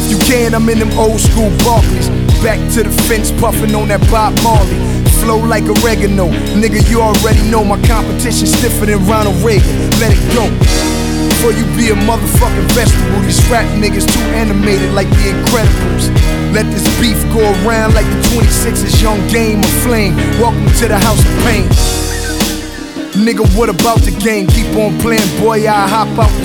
if you can, I'm in them old school Barclays. Back to the fence, puffin' on that Bob Marley. Flow like oregano, nigga, you already know my competition stiffer than Ronald Reagan. Let it go. Before you be a motherfucking vegetable, these rap niggas too animated like the Incredibles. Let this beef go around like the 26's Young Game of Flame. Welcome to the house of pain. Nigga, what about the game? Keep on playing, boy, I hop out